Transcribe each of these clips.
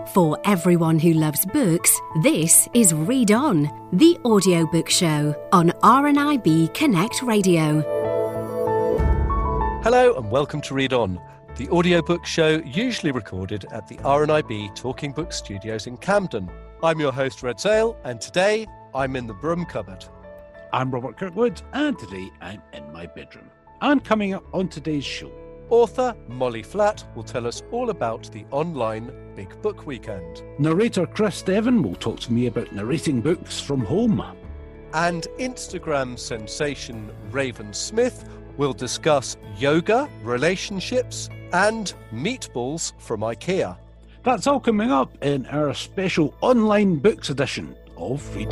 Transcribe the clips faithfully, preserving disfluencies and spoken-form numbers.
For everyone who loves books, this is Read On, the audiobook show on R N I B Connect Radio. Hello and welcome to Read On, the audiobook show usually recorded at the R N I B Talking Book Studios in Camden. I'm your host, Red Sale, and today I'm in the broom cupboard. I'm Robert Kirkwood, and today I'm in my bedroom. And coming up on today's show, author Molly Flatt will tell us all about the online Big Book Weekend. Narrator Chris Devon will talk to me about narrating books from home. And Instagram sensation Raven Smith will discuss yoga, relationships, and meatballs from IKEA. That's all coming up in our special online books edition of Read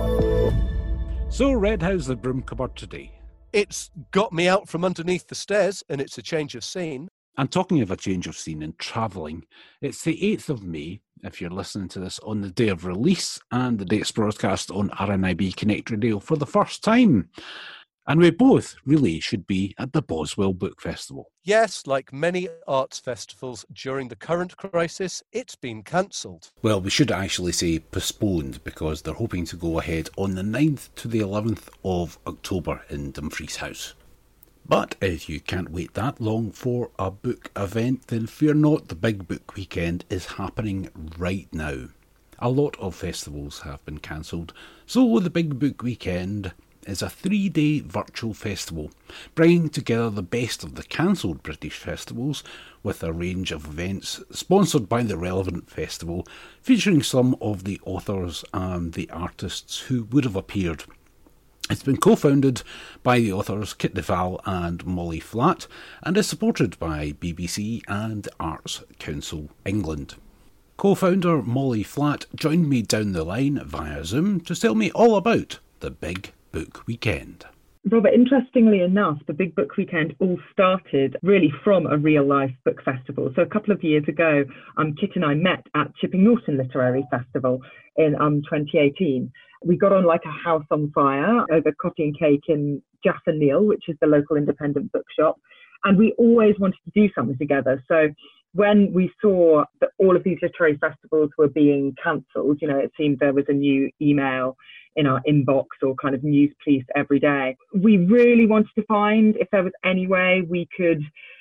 On. So, Red, how's the broom cupboard today? It's got me out from underneath the stairs, and it's a change of scene. And talking of a change of scene and travelling, it's the eighth of May, if you're listening to this on the day of release, and the date's broadcast on R N I B Connect Radio for the first time. And we both really should be at the Boswell Book Festival. Yes, like many arts festivals during the current crisis, it's been cancelled. Well, we should actually say postponed, because they're hoping to go ahead on the ninth to the eleventh of October in Dumfries House. But if you can't wait that long for a book event, then fear not, the Big Book Weekend is happening right now. A lot of festivals have been cancelled, so the Big Book Weekend is a three-day virtual festival, bringing together the best of the cancelled British festivals with a range of events sponsored by the relevant festival, featuring some of the authors and the artists who would have appeared. It's been co-founded by the authors Kit DeVal and Molly Flatt, and is supported by B B C and Arts Council England. Co-founder Molly Flatt joined me down the line via Zoom to tell me all about the Big Book Weekend. Robert, interestingly enough, the Big Book Weekend all started really from a real-life book festival. So a couple of years ago, um, Kit and I met at Chipping Norton Literary Festival in um, twenty eighteen. We got on like a house on fire over coffee and cake in Jaff and Neil, which is the local independent bookshop. And we always wanted to do something together. So when we saw that all of these literary festivals were being cancelled, you know, it seemed there was a new email in our inbox or kind of news piece every day. We really wanted to find if there was any way we could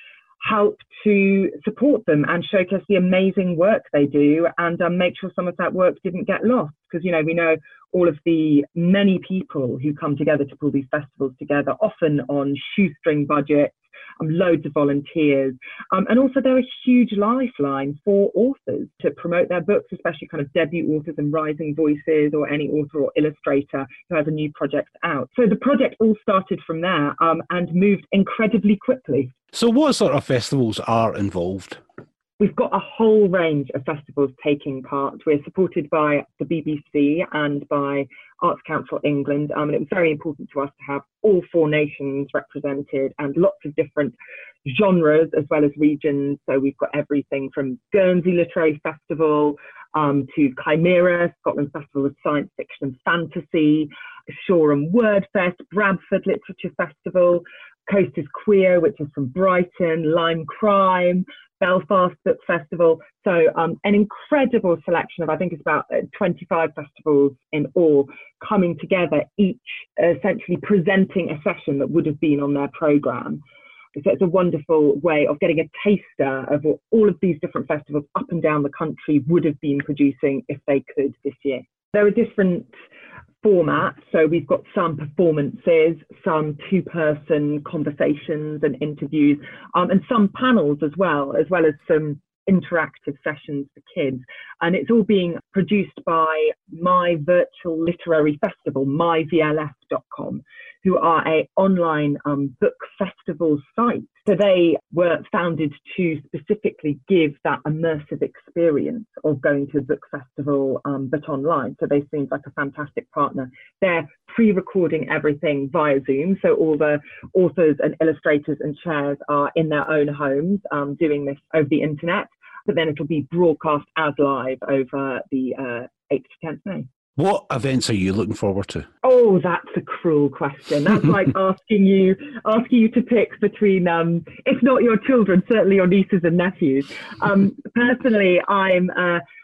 help to support them and showcase the amazing work they do, and um, make sure some of that work didn't get lost. Because, you know, we know all of the many people who come together to pull these festivals together, often on shoestring budgets, um, loads of volunteers. Um, and also they're a huge lifeline for authors to promote their books, especially kind of debut authors and rising voices, or any author or illustrator who has a new project out. So the project all started from there um, and moved incredibly quickly. So what sort of festivals are involved? We've got a whole range of festivals taking part. We're supported by the B B C and by Arts Council England, um, and it was very important to us to have all four nations represented and lots of different genres as well as regions. So we've got everything from Guernsey Literary Festival um, to Chimera, Scotland Festival of Science Fiction and Fantasy, Shoreham Wordfest, Bradford Literature Festival, Coast is Queer, which is from Brighton, Lime Crime, Belfast Book Festival. So um, an incredible selection of, I think it's about twenty-five festivals in all, coming together, each essentially presenting a session that would have been on their programme. So it's a wonderful way of getting a taster of what all of these different festivals up and down the country would have been producing if they could this year. There are different formats. So we've got some performances, some two-person conversations and interviews, um, and some panels as well, as well as some interactive sessions for kids. And it's all being produced by My Virtual Literary Festival, my V L F dot com, who are a online um, book festival site. So they were founded to specifically give that immersive experience of going to a book festival, um, but online. So they seemed like a fantastic partner. They're pre-recording everything via Zoom. So all the authors and illustrators and chairs are in their own homes um, doing this over the internet. But then it'll be broadcast as live over the uh, eighth to tenth May. What events are you looking forward to? Oh, that's a cruel question. That's like asking you asking you to pick between, um, if not your children, certainly your nieces and nephews. Um, personally, I'm uh,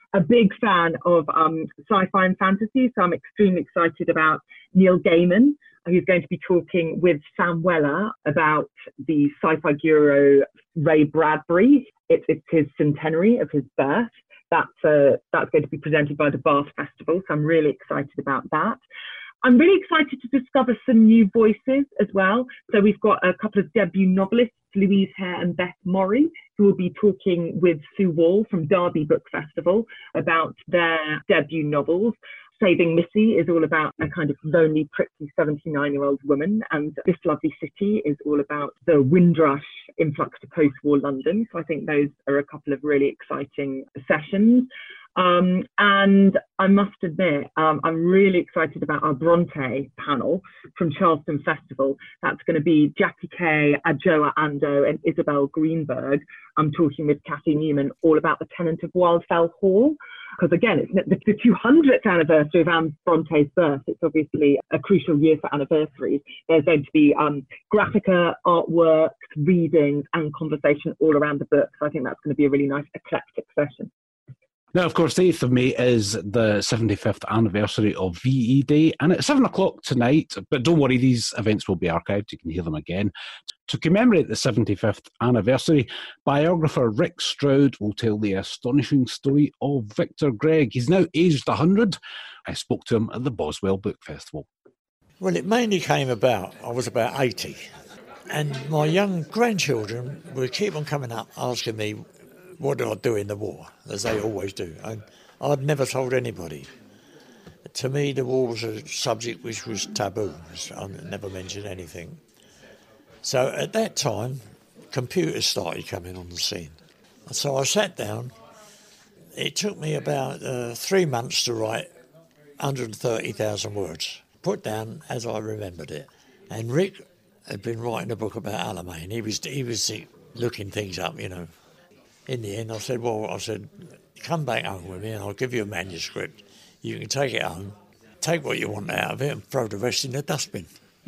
a big fan of um, sci-fi and fantasy, so I'm extremely excited about Neil Gaiman, who's going to be talking with Sam Weller about the sci-fi guru Ray Bradbury. It, it's his centenary of his birth. That's, uh, that's going to be presented by the Bath Festival, so I'm really excited about that. I'm really excited to discover some new voices as well. So we've got a couple of debut novelists, Louise Hare and Beth Morrie, who will be talking with Sue Wall from Derby Book Festival about their debut novels. Saving Missy is all about a kind of lonely, prickly seventy-nine-year-old woman, and This Lovely City is all about the Windrush influx to post-war London. So I think those are a couple of really exciting sessions. Um, and I must admit, um, I'm really excited about our Bronte panel from Charleston Festival. That's going to be Jackie Kay, Adjoa Andoh and Isabel Greenberg. I'm talking with Kathy Newman all about the Tenant of Wildfell Hall. Because again, it's the, the two hundredth anniversary of Anne Bronte's birth. It's obviously a crucial year for anniversaries. There's going to be um, graphica, artwork, readings and conversation all around the book. So I think that's going to be a really nice eclectic session. Now, of course, the eighth of May is the seventy-fifth anniversary of V E Day, and at seven o'clock tonight, but don't worry, these events will be archived, you can hear them again. To commemorate the seventy-fifth anniversary, biographer Rick Stroud will tell the astonishing story of Victor Gregg. He's now aged one hundred. I spoke to him at the Boswell Book Festival. Well, it mainly came about, I was about eighty, and my young grandchildren would keep on coming up asking me, what did I do in the war, as they always do. And I'd never told anybody. To me, the war was a subject which was taboo. I never mentioned anything. So at that time, computers started coming on the scene. So I sat down. It took me about uh, three months to write one hundred thirty thousand words, put down as I remembered it. And Rick had been writing a book about Alamein. He was, he was looking things up, you know. In the end, I said, well, I said, come back home with me and I'll give you a manuscript. You can take it home, take what you want out of it and throw the rest in the dustbin.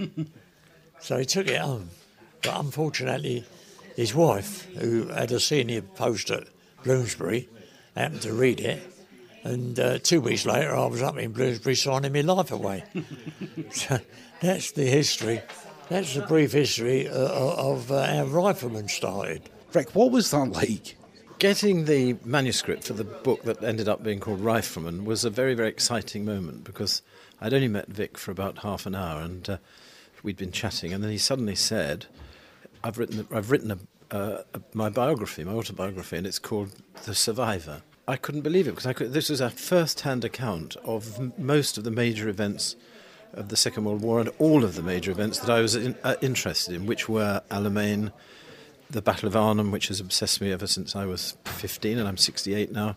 So he took it home. But unfortunately, his wife, who had a senior post at Bloomsbury, happened to read it. And uh, two weeks later, I was up in Bloomsbury signing my life away. So that's the history. That's the brief history uh, of uh, how Rifleman started. Rick, what was that like? Getting the manuscript for the book that ended up being called Rifleman was a very, very exciting moment because I'd only met Vic for about half an hour and uh, we'd been chatting, and then he suddenly said, I've written I've written a, uh, a, my biography, my autobiography, and it's called The Survivor. I couldn't believe it because I could, this was a first-hand account of m- most of the major events of the Second World War and all of the major events that I was in, uh, interested in, which were Alamein, the Battle of Arnhem, which has obsessed me ever since I was fifteen, and I'm sixty-eight now,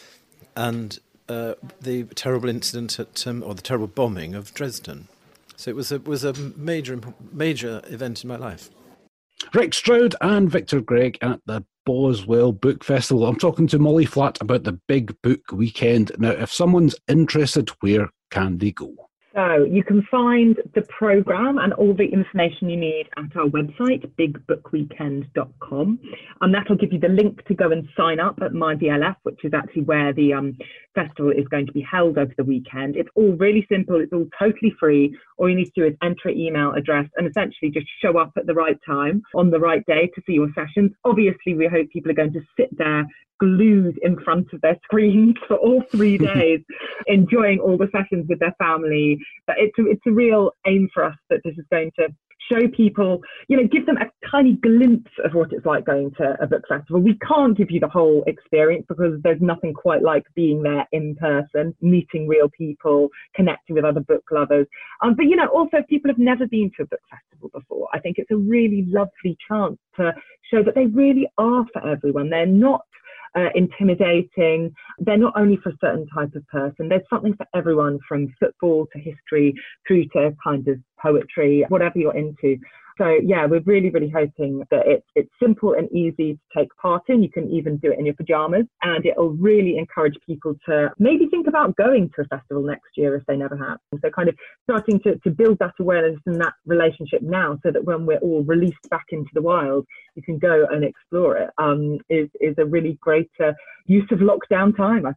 and uh, the terrible incident at, um, or the terrible bombing of Dresden. So it was a, was a major, major event in my life. Rick Stroud and Victor Gregg at the Boswell Book Festival. I'm talking to Molly Flatt about the Big Book Weekend. Now, if someone's interested, where can they go? So you can find the programme and all the information you need at our website, big book weekend dot com. And that'll give you the link to go and sign up at My B L F, which is actually where the um, festival is going to be held over the weekend. It's all really simple. It's all totally free. All you need to do is enter an email address and essentially just show up at the right time on the right day to see your sessions. Obviously, we hope people are going to sit there glued in front of their screens for all three days, enjoying all the sessions with their family. But it's a, it's a real aim for us that this is going to show people, you know, give them a tiny glimpse of what it's like going to a book festival. We can't give you the whole experience because there's nothing quite like being there in person, meeting real people, connecting with other book lovers. Um, but, you know, also if people have never been to a book festival before, I think it's a really lovely chance to show that they really are for everyone. They're not Uh, intimidating. They're not only for a certain type of person. There's something for everyone, from football to history through to kind of poetry, whatever you're into. So yeah, we're really, really hoping that it's it's simple and easy to take part in. You can even do it in your pajamas, and it'll really encourage people to maybe think about going to a festival next year if they never have. And so kind of starting to, to build that awareness and that relationship now, so that when we're all released back into the wild, you can go and explore it, um, is, is a really great uh, use of lockdown time, I think.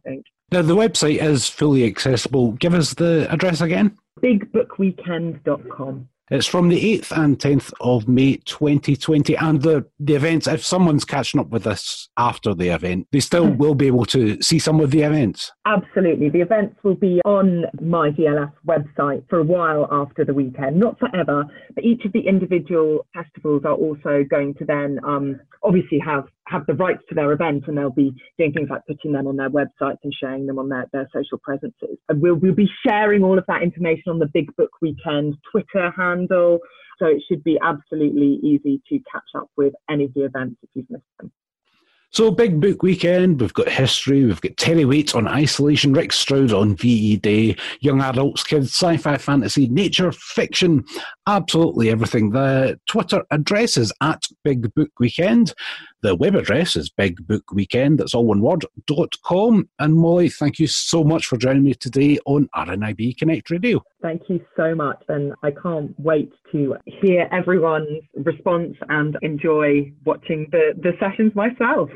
Now, the website is fully accessible. Give us the address again. big book weekend dot com. It's from the eighth and tenth of May twenty twenty, and the, the events, if someone's catching up with this after the event, they still will be able to see some of the events. Absolutely. The events will be on my D L S website for a while after the weekend, not forever, but each of the individual festivals are also going to then um, obviously have, have the rights to their event, and they'll be doing things like putting them on their websites and sharing them on their, their social presences. And we'll, we'll be sharing all of that information on the Big Book Weekend Twitter handle, so it should be absolutely easy to catch up with any of the events if you've missed them. So, Big Book Weekend, we've got history, we've got Terry Waite on isolation, Rick Stroud on V E Day, young adults, kids, sci-fi, fantasy, nature, fiction, absolutely everything. The Twitter address is at Big Book Weekend. The web address is Big Book Weekend, that's all one word, dot com. And Molly, thank you so much for joining me today on R N I B Connect Radio. Thank you so much, and I can't wait to hear everyone's response and enjoy watching the, the sessions myself.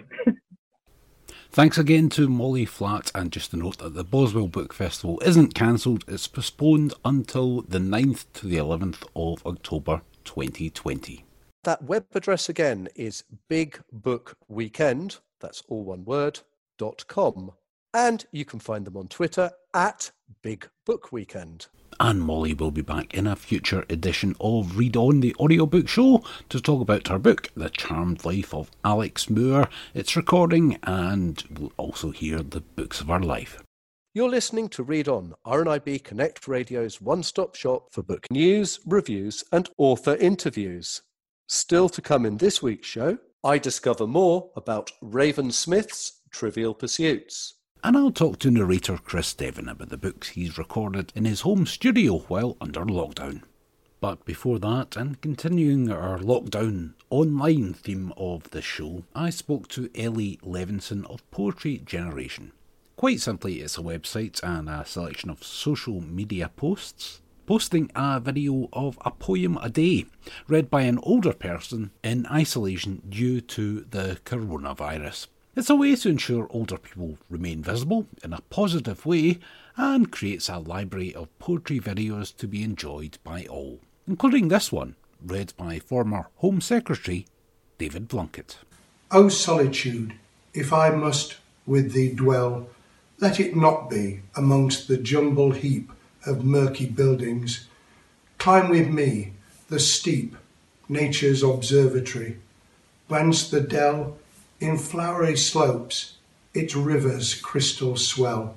Thanks again to Molly Flatt, and just to note that the Boswell Book Festival isn't cancelled, it's postponed until the ninth to the eleventh of October twenty twenty. That web address again is Big Book Weekend, that's all one word, dot com. And you can find them on Twitter at Big Book Weekend. And Molly will be back in a future edition of Read On, the audiobook show, to talk about her book, The Charmed Life of Alex Moore, its recording, and we'll also hear the books of her life. You're listening to Read On, R N I B Connect Radio's one-stop shop for book news, reviews, and author interviews. Still to come in this week's show, I discover more about Raven Smith's Trivial Pursuits. And I'll talk to narrator Chris Devon about the books he's recorded in his home studio while under lockdown. But before that, and continuing our lockdown online theme of this show, I spoke to Ellie Levinson of Poetry Generation. Quite simply, it's a website and a selection of social media posts, posting a video of a poem a day, read by an older person in isolation due to the coronavirus. It's a way to ensure older people remain visible in a positive way, and creates a library of poetry videos to be enjoyed by all, including this one, read by former Home Secretary David Blunkett. O solitude, if I must with thee dwell, let it not be amongst the jumble heap of murky buildings. Climb with me the steep, nature's observatory, whence the dell in flowery slopes its rivers crystal swell.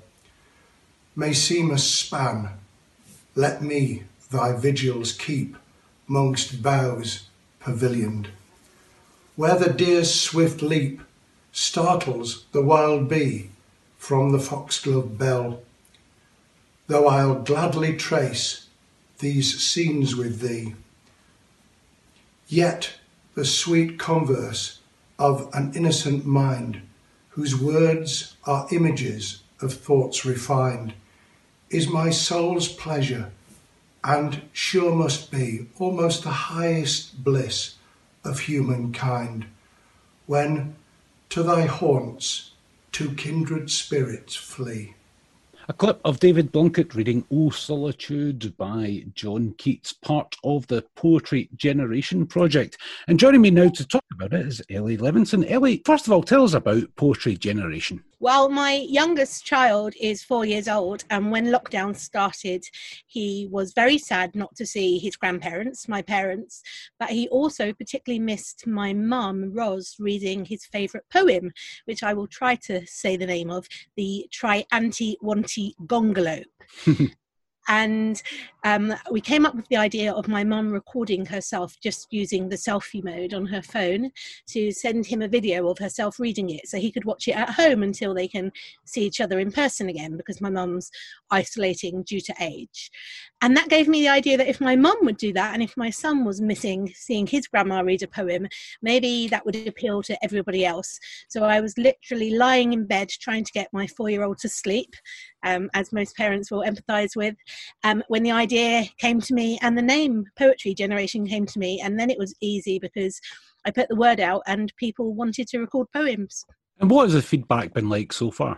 May seem a span, let me thy vigils keep mongst boughs pavilioned. Where the deer's swift leap startles the wild bee from the foxglove bell, though I'll gladly trace these scenes with thee, yet the sweet converse of an innocent mind, whose words are images of thoughts refined, is my soul's pleasure, and sure must be almost the highest bliss of humankind, when to thy haunts two kindred spirits flee. A clip of David Blunkett reading O Solitude by John Keats, part of the Poetry Generation project. And joining me now to talk about it is Ellie Levinson. Ellie, first of all, tell us about Poetry Generation. Well, my youngest child is four years old, and when lockdown started, he was very sad not to see his grandparents, my parents, but he also particularly missed my mum, Ros, reading his favourite poem, which I will try to say the name of, the Tri-Anti Wanti Gongolo. And um, we came up with the idea of my mum recording herself just using the selfie mode on her phone to send him a video of herself reading it so he could watch it at home until they can see each other in person again, because my mum's isolating due to age. And that gave me the idea that if my mum would do that, and if my son was missing seeing his grandma read a poem, maybe that would appeal to everybody else. So I was literally lying in bed trying to get my four-year-old to sleep, um, as most parents will empathise with, um, when the idea came to me and the name Poetry Generation came to me. And then it was easy because I put the word out and people wanted to record poems. And what has the feedback been like so far?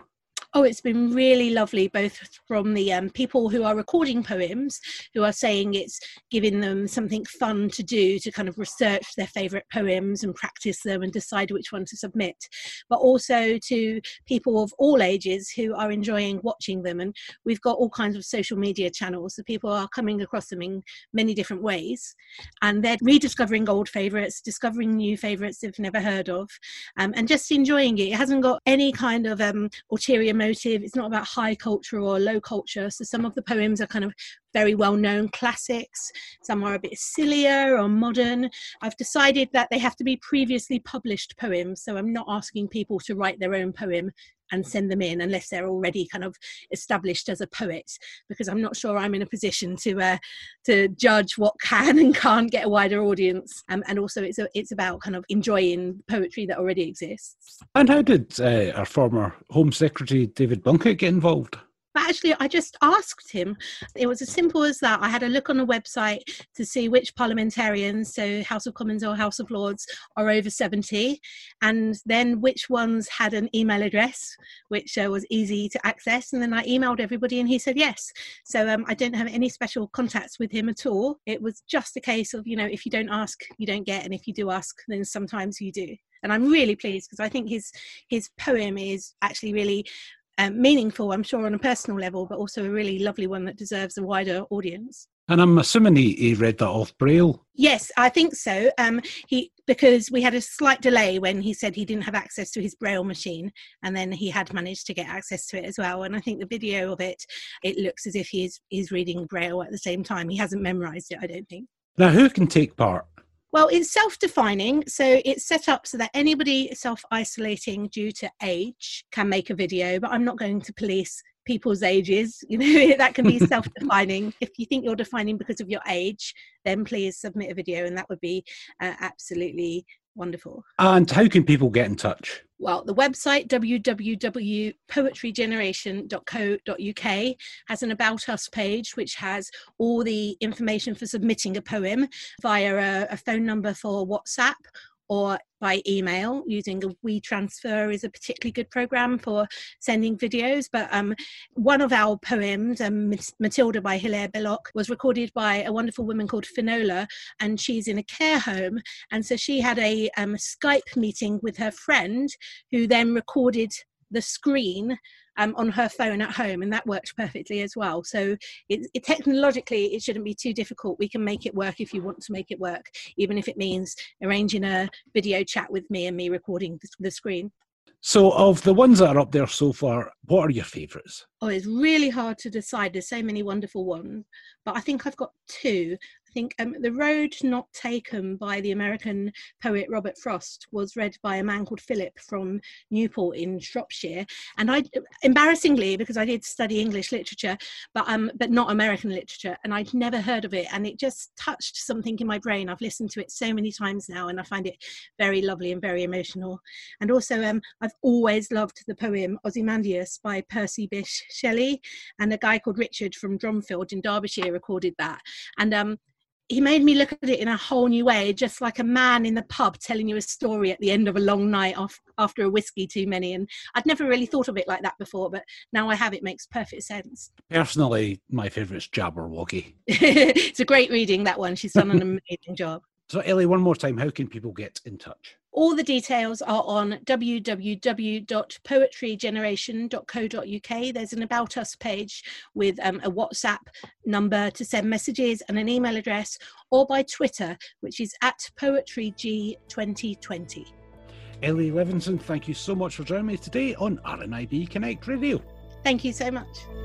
Oh, it's been really lovely, both from the um, people who are recording poems, who are saying it's giving them something fun to do, to kind of research their favourite poems and practice them and decide which one to submit, but also to people of all ages who are enjoying watching them. And we've got all kinds of social media channels, so people are coming across them in many different ways, and they're rediscovering old favourites, discovering new favourites they've never heard of, um, and just enjoying it. It hasn't got any kind of um, ulterior motive. It's not about high culture or low culture. So some of the poems are kind of very well-known classics. Some are a bit sillier or modern. I've decided that they have to be previously published poems. So I'm not asking people to write their own poem and send them in unless they're already kind of established as a poet, because I'm not sure I'm in a position to uh, to judge what can and can't get a wider audience. Um, and also it's a, it's about kind of enjoying poetry that already exists. And how did uh, our former Home Secretary David Blunkett get involved? But actually, I just asked him. It was as simple as that. I had a look on the website to see which parliamentarians, so House of Commons or House of Lords, are over seventy, and then which ones had an email address, which uh, was easy to access. And then I emailed everybody and he said yes. So um, I don't have any special contacts with him at all. It was just a case of, you know, if you don't ask, you don't get. And if you do ask, then sometimes you do. And I'm really pleased because I think his his poem is actually really Um, meaningful, I'm sure, on a personal level, but also a really lovely one that deserves a wider audience. And I'm assuming he, he read that off Braille? Yes, I think so. Um, he because we had a slight delay when he said he didn't have access to his Braille machine, and then he had managed to get access to it as well. And I think the video of it, it looks as if he's he's reading Braille at the same time. He hasn't memorised it, I don't think. Now, who can take part? Well, it's self-defining, so it's set up so that anybody self-isolating due to age can make a video, but I'm not going to police people's ages. You know, that can be self-defining. If you think you're defining because of your age, then please submit a video, and that would be uh, absolutely wonderful. And how can people get in touch? Well, the website w w w dot poetry generation dot co dot u k has an About Us page, which has all the information for submitting a poem via a, a phone number for WhatsApp or by email. Using a WeTransfer is a particularly good program for sending videos. But um, one of our poems, um, Matilda by Hilaire Belloc, was recorded by a wonderful woman called Finola, and she's in a care home. And so she had a um, Skype meeting with her friend, who then recorded the screen um, on her phone at home, and that worked perfectly as well. So it, it technologically, it shouldn't be too difficult. We can make it work if you want to make it work, even if it means arranging a video chat with me and me recording the, the screen. So of the ones that are up there so far, what are your favourites? Oh, it's really hard to decide. There's so many wonderful ones, but I think I've got two. I think um, The Road Not Taken by the American poet Robert Frost was read by a man called Philip from Newport in Shropshire. And I, embarrassingly, because I did study English literature, but um, but not American literature, and I'd never heard of it. And it just touched something in my brain. I've listened to it so many times now, and I find it very lovely and very emotional. And also, um, I've always loved the poem Ozymandias by Percy Bysshe Shelley, and a guy called Richard from Dromfield in Derbyshire recorded that. And um, he made me look at it in a whole new way, just like a man in the pub telling you a story at the end of a long night off, after a whiskey too many. And I'd never really thought of it like that before, but now I have. It makes perfect sense. Personally, my favourite's Jabberwocky. It's a great reading, that one. She's done an amazing job. So, Ellie, one more time, how can people get in touch? All the details are on w w w dot poetry generation dot co dot u k. There's an About Us page with um, a WhatsApp number to send messages and an email address, or by Twitter, which is at poetry g twenty twenty. Ellie Levinson, thank you so much for joining me today on R N I B Connect Radio. Thank you so much.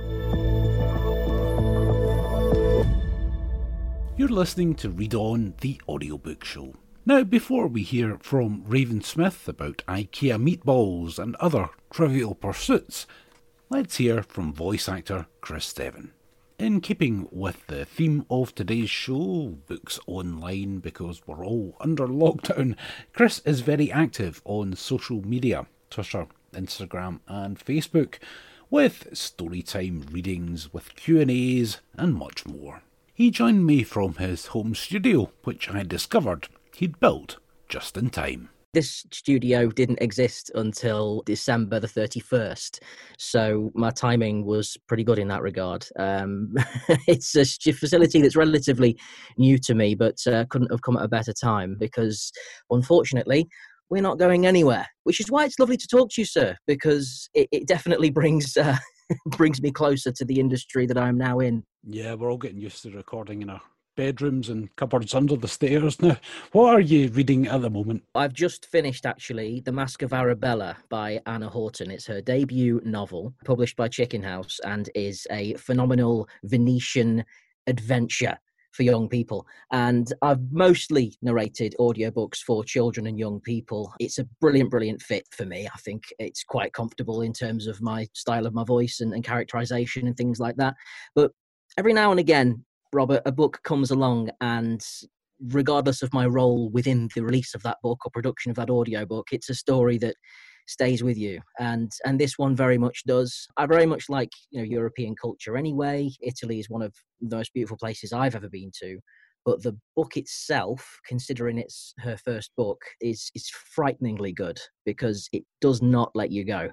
You're listening to Read On, the audiobook show. Now, before we hear from Raven Smith about IKEA meatballs and other trivial pursuits, let's hear from voice actor Chris Steven. In keeping with the theme of today's show, books online because we're all under lockdown, Chris is very active on social media, Twitter, Instagram and Facebook, with storytime readings, with Q and A's and much more. He joined me from his home studio, which I discovered he'd built just in time. This studio didn't exist until December the thirty-first, so my timing was pretty good in that regard. Um, it's a facility that's relatively new to me, but uh, couldn't have come at a better time because, unfortunately, we're not going anywhere, which is why it's lovely to talk to you, sir, because it, it definitely brings uh, brings me closer to the industry that I'm now in. Yeah, we're all getting used to recording in our bedrooms and cupboards under the stairs now. What are you reading at the moment? I've just finished, actually, The Mask of Arabella by Anna Horton. It's her debut novel, published by Chicken House, and is a phenomenal Venetian adventure for young people. And I've mostly narrated audiobooks for children and young people. It's a brilliant, brilliant fit for me. I think it's quite comfortable in terms of my style of my voice and, and characterization and things like that. But every now and again, Robert, a book comes along, and regardless of my role within the release of that book or production of that audiobook, it's a story that stays with you. And and this one very much does. I very much like, you know, European culture anyway. Italy is one of the most beautiful places I've ever been to. But the book itself, considering it's her first book, is is frighteningly good because it does not let you go.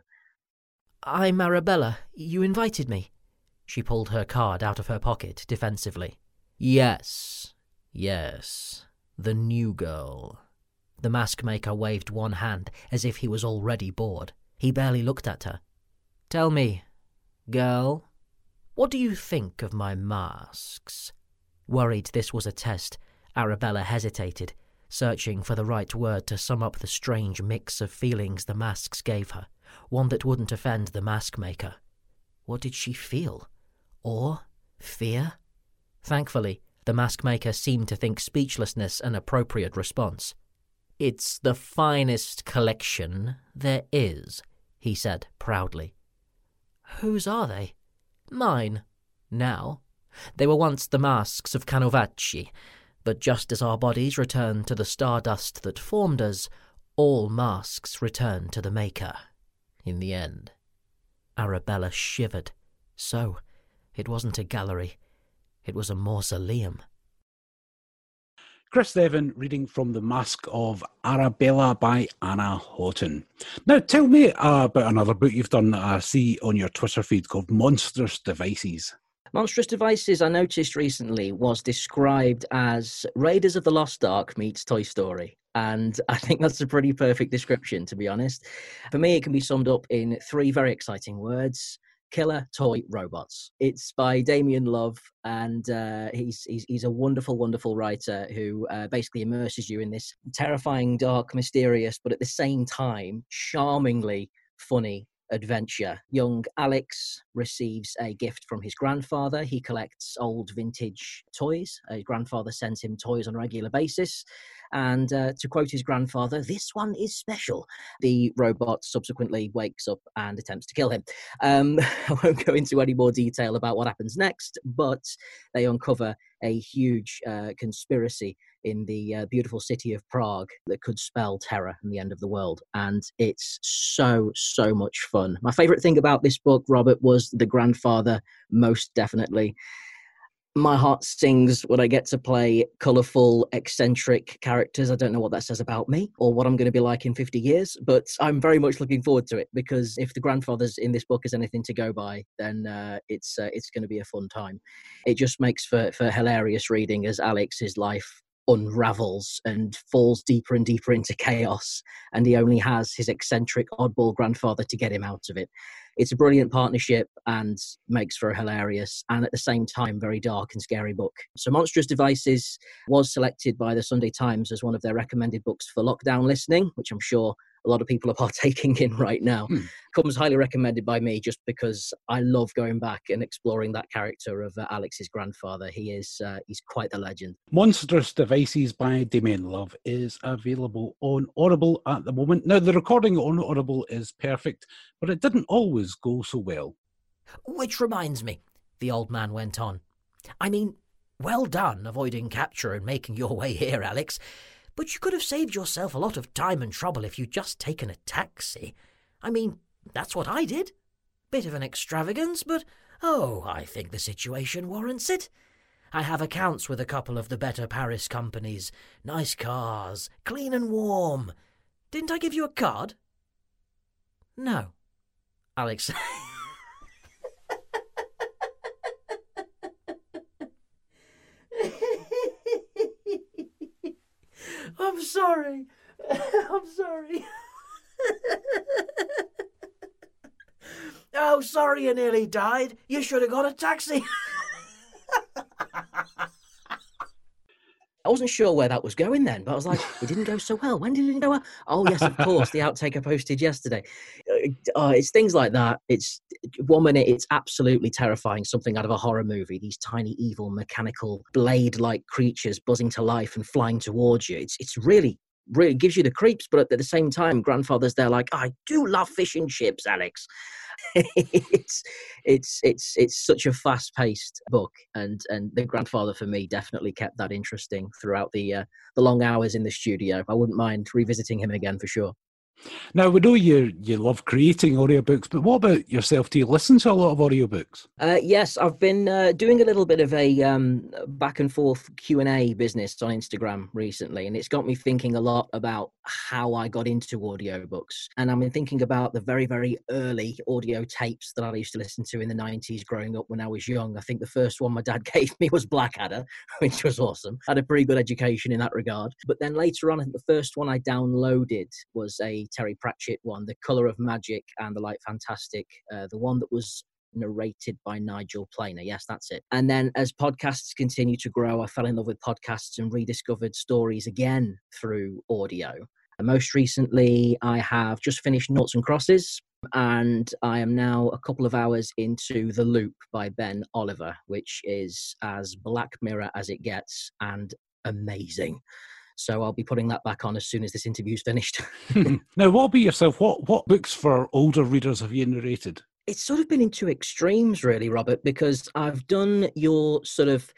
I'm Arabella. You invited me. She pulled her card out of her pocket defensively. Yes, yes, the new girl. The mask maker waved one hand as if he was already bored. He barely looked at her. Tell me, girl, what do you think of my masks? Worried this was a test, Arabella hesitated, searching for the right word to sum up the strange mix of feelings the masks gave her, one that wouldn't offend the mask maker. What did she feel? Awe? Fear? Thankfully, the mask maker seemed to think speechlessness an appropriate response. It's the finest collection there is, he said proudly. Whose are they? Mine. Now. They were once the masks of Canovacci, but just as our bodies return to the stardust that formed us, all masks return to the maker. In the end. Arabella shivered. So, it wasn't a gallery. It was a mausoleum. Chris Devon reading from The Mask of Arabella by Anna Horton. Now, tell me uh, about another book you've done that I see on your Twitter feed called Monstrous Devices. Monstrous Devices, I noticed recently, was described as Raiders of the Lost Ark meets Toy Story. And I think that's a pretty perfect description, to be honest. For me, it can be summed up in three very exciting words: killer toy robots. It's by Damien Love, and uh, he's, he's he's a wonderful, wonderful writer who uh, basically immerses you in this terrifying, dark, mysterious, but at the same time, charmingly funny adventure. Young Alex receives a gift from his grandfather. He collects old vintage toys. His grandfather sends him toys on a regular basis. And uh, to quote his grandfather, "This one is special." The robot subsequently wakes up and attempts to kill him. Um, I won't go into any more detail about what happens next, but they uncover a huge uh, conspiracy in the uh, beautiful city of Prague that could spell terror and the end of the world. And it's so, so much fun. My favourite thing about this book, Robert, was the grandfather, most definitely. My heart sings when I get to play colourful, eccentric characters. I don't know what that says about me or what I'm going to be like in fifty years, but I'm very much looking forward to it, because if the grandfathers in this book is anything to go by, then uh, it's uh, it's going to be a fun time. It just makes for, for hilarious reading as Alex's life unravels and falls deeper and deeper into chaos, and he only has his eccentric oddball grandfather to get him out of it. It's a brilliant partnership and makes for a hilarious and at the same time very dark and scary book. So Monstrous Devices was selected by the Sunday Times as one of their recommended books for lockdown listening, which I'm sure a lot of people are partaking in right now. Hmm. Comes highly recommended by me just because I love going back and exploring that character of uh, Alex's grandfather. He is uh, he's quite the legend. Monstrous Devices by Damien Love is available on Audible at the moment. Now, the recording on Audible is perfect, but it didn't always go so well. Which reminds me, the old man went on. I mean, well done avoiding capture and making your way here, Alex. But you could have saved yourself a lot of time and trouble if you'd just taken a taxi. I mean, that's what I did. Bit of an extravagance, but, oh, I think the situation warrants it. I have accounts with a couple of the better Paris companies. Nice cars, clean and warm. Didn't I give you a card? No. Alex. I'm sorry. I'm sorry. Oh, sorry you nearly died. You should have got a taxi. I wasn't sure where that was going then, but I was like, it didn't go so well. When did it go well? Oh, yes, of course, the outtake I posted yesterday. Uh, it's things like that. It's one minute, it's absolutely terrifying, something out of a horror movie, these tiny, evil, mechanical, blade-like creatures buzzing to life and flying towards you. It's it's really, really gives you the creeps, but at the same time, grandfather's there like, I do love fish and chips, Alex. it's it's it's it's such a fast-paced book, and and the grandfather for me definitely kept that interesting throughout the uh, the long hours in the studio. I wouldn't mind revisiting him again for sure. Now, we know you you love creating audiobooks, but what about yourself? Do you listen to a lot of audiobooks? Uh, yes, I've been uh, doing a little bit of a um, back and forth Q and A business on Instagram recently, and it's got me thinking a lot about how I got into audiobooks. And I've been thinking about the very, very early audio tapes that I used to listen to in the nineties growing up when I was young. I think the first one my dad gave me was Blackadder, which was awesome. I had a pretty good education in that regard. But then later on, I think the first one I downloaded was a Terry Pratchett one, The Colour of Magic and The Light Fantastic, uh, the one that was narrated by Nigel Planer. Yes, that's it. And then as podcasts continue to grow, I fell in love with podcasts and rediscovered stories again through audio. And most recently, I have just finished Noughts and Crosses, and I am now a couple of hours into The Loop by Ben Oliver, which is as Black Mirror as it gets and amazing. So I'll be putting that back on as soon as this interview's finished. Now, what about yourself? What what books for older readers have you narrated? It's sort of been in two extremes, really, Robert, because I've done your sort of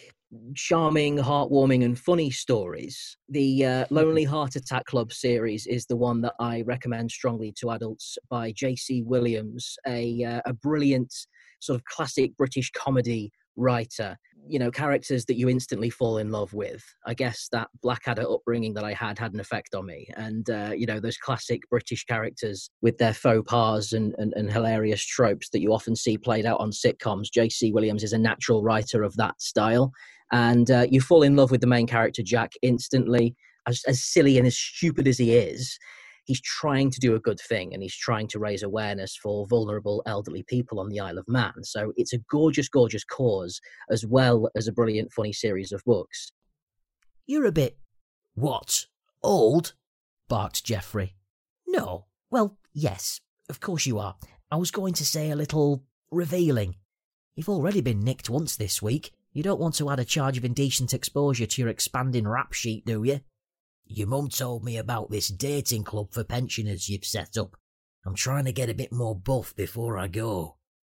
charming, heartwarming and funny stories. The uh, Lonely Heart Attack Club series is the one that I recommend strongly to adults by J C Williams, a, uh, a brilliant sort of classic British comedy writer. You know, characters that you instantly fall in love with. I guess that Blackadder upbringing that I had had an effect on me. And, uh, you know, those classic British characters with their faux pas and, and, and hilarious tropes that you often see played out on sitcoms. J C Williams is a natural writer of that style. And uh, you fall in love with the main character, Jack, instantly. As, as silly and as stupid as he is, he's trying to do a good thing, and he's trying to raise awareness for vulnerable elderly people on the Isle of Man. So it's a gorgeous, gorgeous cause, as well as a brilliant, funny series of books. You're a bit... what? Old? Barked Geoffrey. No. Well, yes, of course you are. I was going to say a little revealing. You've already been nicked once this week. You don't want to add a charge of indecent exposure to your expanding rap sheet, do you? Your mum told me about this dating club for pensioners you've set up. I'm trying to get a bit more buff before I go.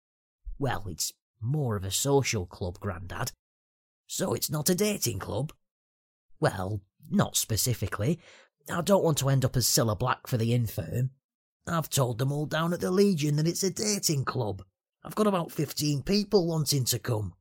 Well, it's more of a social club, Grandad. So it's not a dating club? Well, not specifically. I don't want to end up as Cilla Black for the infirm. I've told them all down at the Legion that it's a dating club. I've got about fifteen people wanting to come.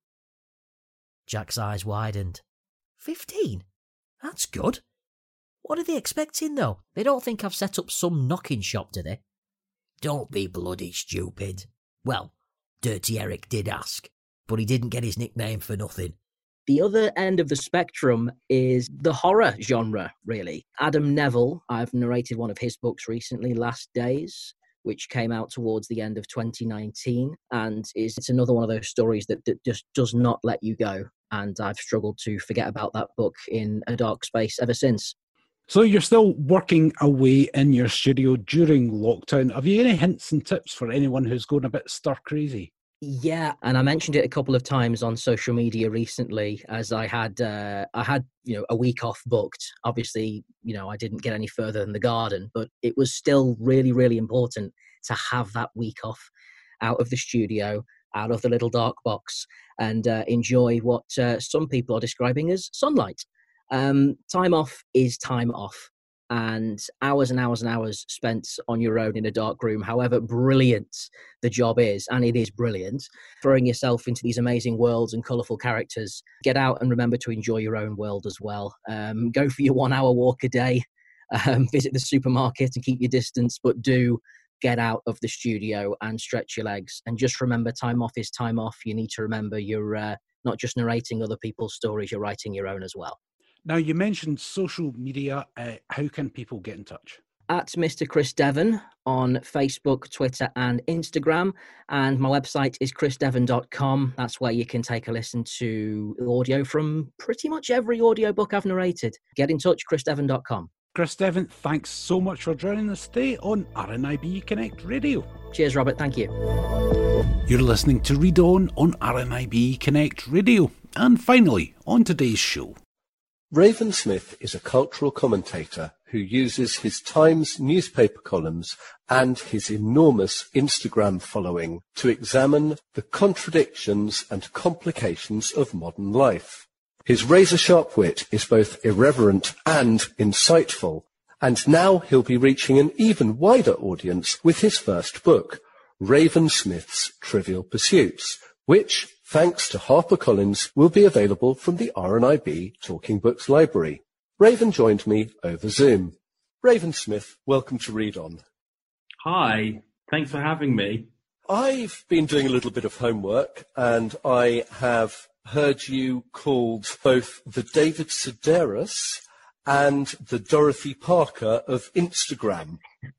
Jack's eyes widened. Fifteen? That's good. What are they expecting, though? They don't think I've set up some knocking shop, do they? Don't be bloody stupid. Well, Dirty Eric did ask, but he didn't get his nickname for nothing. The other end of the spectrum is the horror genre, really. Adam Neville, I've narrated one of his books recently, Last Days, which came out towards the end of twenty nineteen, and is it's another one of those stories that, that just does not let you go. And I've struggled to forget about that book in a dark space ever since. So you're still working away in your studio during lockdown. Have you any hints and tips for anyone who's going a bit stir crazy? Yeah, and I mentioned it a couple of times on social media recently, as I had uh, I had you know a week off booked. Obviously, you know I didn't get any further than the garden, but it was still really, really important to have that week off out of the studio, out of the little dark box, and uh, enjoy what uh, some people are describing as sunlight. Um, time off is time off, and hours and hours and hours spent on your own in a dark room, however brilliant the job is, and it is brilliant, throwing yourself into these amazing worlds and colourful characters. Get out and remember to enjoy your own world as well. Um, go for your one hour walk a day. um, visit the supermarket and keep your distance, but do get out of the studio and stretch your legs. And just remember, time off is time off. You need to remember you're uh, not just narrating other people's stories, you're writing your own as well. Now, you mentioned social media. Uh, how can people get in touch? At Mister Chris Devon on Facebook, Twitter and Instagram. And my website is chris devon dot com. That's where you can take a listen to audio from pretty much every audiobook I've narrated. Get in touch, chris devon dot com. Chris Devon, thanks so much for joining us today on R N I B Connect Radio. Cheers, Robert. Thank you. You're listening to Read On on R N I B Connect Radio. And finally, on today's show. Raven Smith is a cultural commentator who uses his Times newspaper columns and his enormous Instagram following to examine the contradictions and complications of modern life. His razor-sharp wit is both irreverent and insightful, and now he'll be reaching an even wider audience with his first book, Raven Smith's Trivial Pursuits, which, thanks to HarperCollins, will be available from the R N I B Talking Books library. Raven joined me over Zoom. Raven Smith, welcome to Read On. Hi, thanks for having me. I've been doing a little bit of homework, and I have heard you called both the David Sedaris and the Dorothy Parker of Instagram.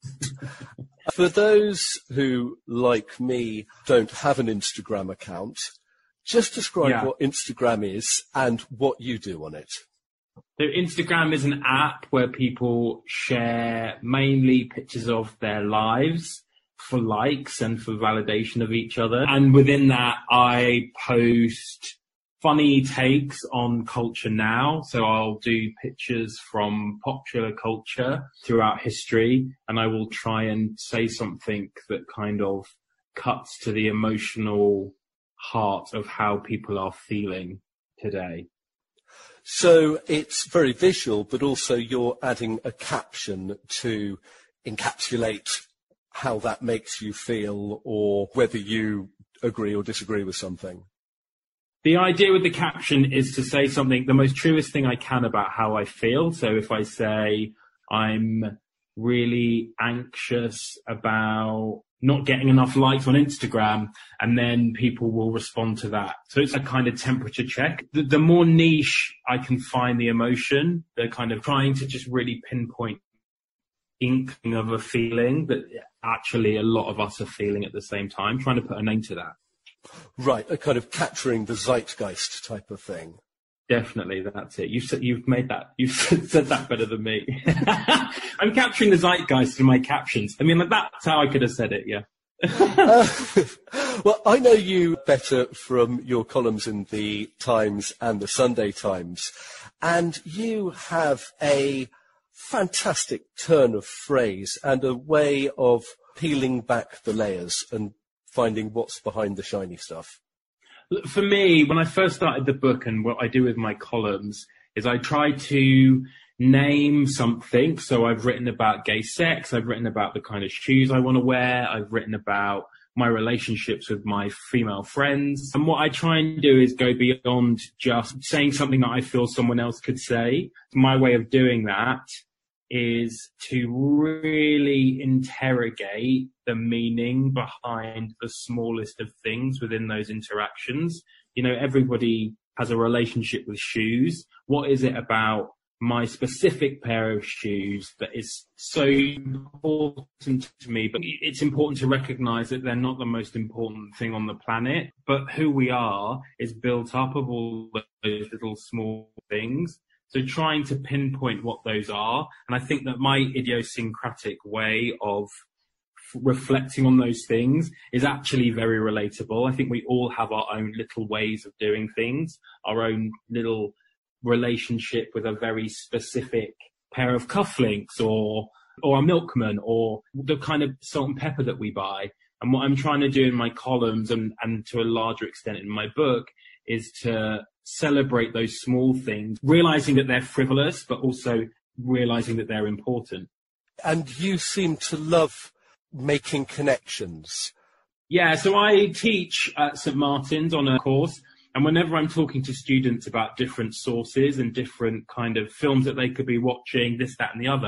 For those who, like me, don't have an Instagram account, just describe yeah. what Instagram is and what you do on it. So Instagram is an app where people share mainly pictures of their lives for likes and for validation of each other. And within that, I post funny takes on culture now. So I'll do pictures from popular culture throughout history, and I will try and say something that kind of cuts to the emotional heart of how people are feeling today. So it's very visual, but also you're adding a caption to encapsulate how that makes you feel or whether you agree or disagree with something. The idea with the caption is to say something, the most truest thing I can about how I feel. So if I say I'm really anxious about not getting enough likes on Instagram, and then people will respond to that. So it's a kind of temperature check. The, the more niche I can find the emotion, the kind of trying to just really pinpoint inkling of a feeling that actually a lot of us are feeling at the same time, trying to put a name to that. Right, a kind of capturing the zeitgeist type of thing. Definitely, that's it. You've you've made that. You've said that better than me. I'm capturing the zeitgeist in my captions. I mean, that's how I could have said it. Yeah. uh, well, I know you better from your columns in the Times and the Sunday Times, and you have a fantastic turn of phrase and a way of peeling back the layers and finding what's behind the shiny stuff. For me, when I first started the book, and what I do with my columns is I try to name something. So I've written about gay sex. I've written about the kind of shoes I want to wear. I've written about my relationships with my female friends. And what I try and do is go beyond just saying something that I feel someone else could say. My way of doing that is to really interrogate the meaning behind the smallest of things within those interactions. You know, everybody has a relationship with shoes. What is it about my specific pair of shoes that is so important to me? But it's important to recognize that they're not the most important thing on the planet, but who we are is built up of all those little small things. So trying to pinpoint what those are. And I think that my idiosyncratic way of f- reflecting on those things is actually very relatable. I think we all have our own little ways of doing things, our own little relationship with a very specific pair of cufflinks or, or a milkman or the kind of salt and pepper that we buy. And what I'm trying to do in my columns and, and to a larger extent in my book is to celebrate those small things, realizing that they're frivolous, but also realizing that they're important. And you seem to love making connections. Yeah, so I teach at Saint Martin's on a course, and whenever I'm talking to students about different sources and different kind of films that they could be watching, this, that, and the other,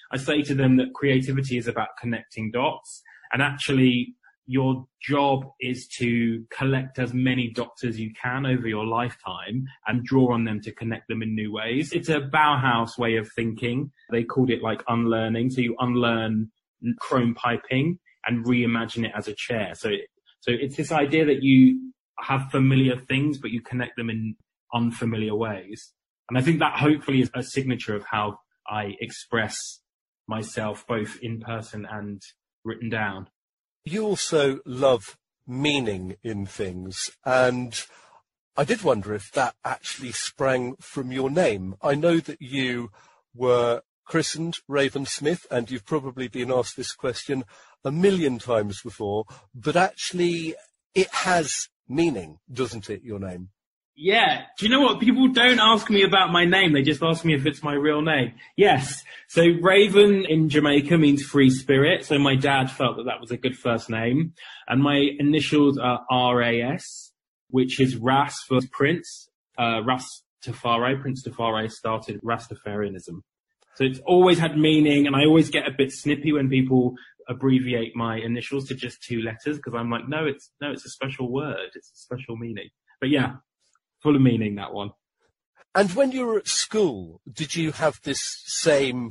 I say to them that creativity is about connecting dots, and actually your job is to collect as many dots as you can over your lifetime and draw on them to connect them in new ways. It's a Bauhaus way of thinking. They called it like unlearning. So you unlearn chrome piping and reimagine it as a chair. So, so it's this idea that you have familiar things, but you connect them in unfamiliar ways. And I think that hopefully is a signature of how I express myself, both in person and written down. You also love meaning in things, and I did wonder if that actually sprang from your name. I know that you were christened Raven Smith, and you've probably been asked this question a million times before, but actually it has meaning, doesn't it, your name? Yeah. Do you know what? People don't ask me about my name. They just ask me if it's my real name. Yes. So Raven in Jamaica means free spirit. So my dad felt that that was a good first name. And my initials are R A S, which is Ras for Prince. Uh, Rastafari. Prince Tafari started Rastafarianism. So it's always had meaning. And I always get a bit snippy when people abbreviate my initials to just two letters, because I'm like, no, it's, no, it's a special word. It's a special meaning. But yeah. Full of meaning, that one. And when you were at school, did you have this same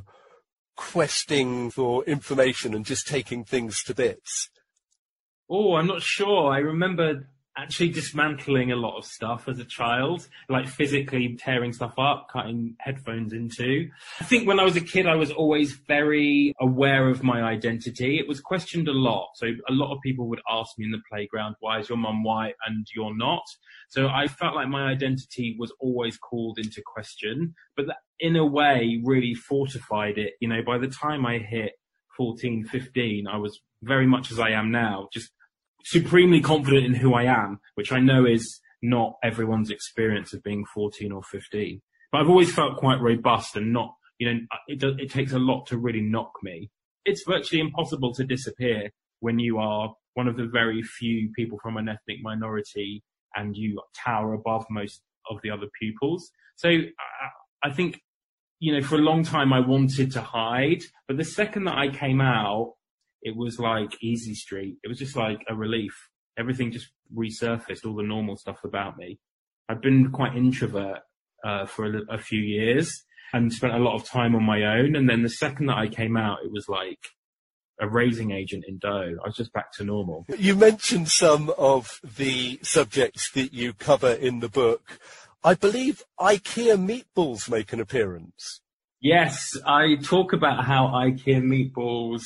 questing for information and just taking things to bits? Oh, I'm not sure. I remember actually dismantling a lot of stuff as a child, like physically tearing stuff up, cutting headphones into. I think when I was a kid, I was always very aware of my identity. It was questioned a lot. So a lot of people would ask me in the playground, why is your mum white and you're not? So I felt like my identity was always called into question, but that in a way really fortified it. You know, by the time I hit fourteen, fifteen, I was very much as I am now, just supremely confident in who I am, which I know is not everyone's experience of being fourteen or fifteen. But I've always felt quite robust and not, you know, it, it takes a lot to really knock me. It's virtually impossible to disappear when you are one of the very few people from an ethnic minority and you tower above most of the other pupils. So I, I think, you know, for a long time I wanted to hide, but the second that I came out, it was like easy street. It was just like a relief. Everything just resurfaced, all the normal stuff about me. I've been quite introvert uh, for a, a few years and spent a lot of time on my own. And then the second that I came out, it was like a raising agent in dough. I was just back to normal. You mentioned some of the subjects that you cover in the book. I believe IKEA meatballs make an appearance. Yes, I talk about how IKEA meatballs